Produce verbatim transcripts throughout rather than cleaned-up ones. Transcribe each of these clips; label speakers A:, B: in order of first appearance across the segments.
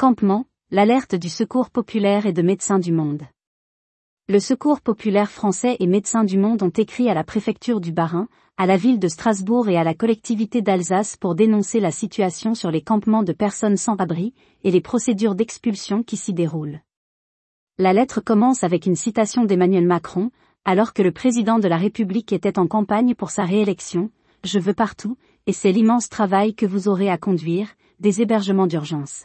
A: Campement, l'alerte du Secours populaire et de Médecins du Monde. Le Secours populaire français et Médecins du Monde ont écrit à la préfecture du Bas-Rhin, à la ville de Strasbourg et à la collectivité d'Alsace pour dénoncer la situation sur les campements de personnes sans abri et les procédures d'expulsion qui s'y déroulent. La lettre commence avec une citation d'Emmanuel Macron, alors que le président de la République était en campagne pour sa réélection. « Je veux partout, et c'est l'immense travail que vous aurez à conduire, des hébergements d'urgence.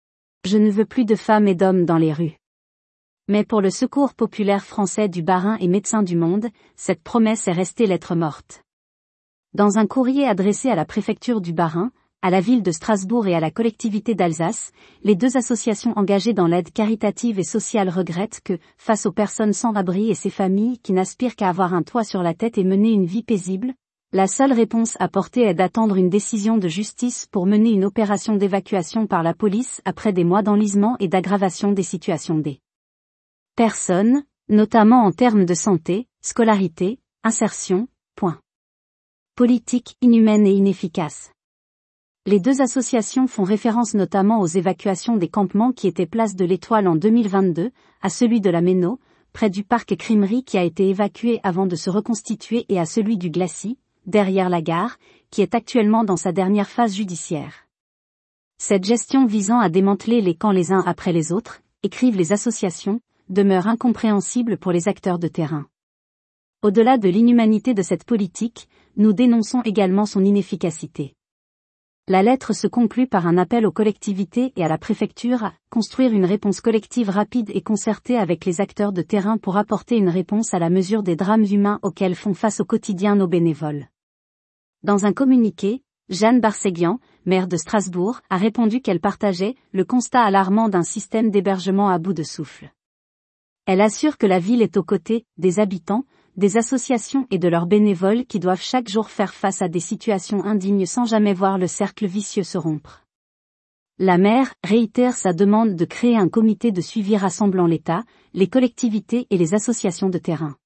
A: Je ne veux plus de femmes et d'hommes dans les rues. » Mais pour le Secours populaire français du Bas-Rhin et Médecins du Monde, cette promesse est restée lettre morte. Dans un courrier adressé à la préfecture du Bas-Rhin, à la ville de Strasbourg et à la collectivité d'Alsace, les deux associations engagées dans l'aide caritative et sociale regrettent que, face aux personnes sans abri et ces familles qui n'aspirent qu'à avoir un toit sur la tête et mener une vie paisible, la seule réponse apportée est d'attendre une décision de justice pour mener une opération d'évacuation par la police après des mois d'enlisement et d'aggravation des situations des personnes, notamment en termes de santé, scolarité, insertion, point. Politique inhumaine et inefficace. Les deux associations font référence notamment aux évacuations des campements qui étaient place de l'Étoile en deux mille vingt-deux, à celui de la Méno, près du parc Crimery qui a été évacué avant de se reconstituer et à celui du Glacis, derrière la gare, qui est actuellement dans sa dernière phase judiciaire. Cette gestion visant à démanteler les camps les uns après les autres, écrivent les associations, demeure incompréhensible pour les acteurs de terrain. Au-delà de l'inhumanité de cette politique, nous dénonçons également son inefficacité. La lettre se conclut par un appel aux collectivités et à la préfecture à construire une réponse collective rapide et concertée avec les acteurs de terrain pour apporter une réponse à la mesure des drames humains auxquels font face au quotidien nos bénévoles. Dans un communiqué, Jeanne Barseguian, maire de Strasbourg, a répondu qu'elle partageait le constat alarmant d'un système d'hébergement à bout de souffle. Elle assure que la ville est aux côtés des habitants, des associations et de leurs bénévoles qui doivent chaque jour faire face à des situations indignes sans jamais voir le cercle vicieux se rompre. La maire réitère sa demande de créer un comité de suivi rassemblant l'État, les collectivités et les associations de terrain.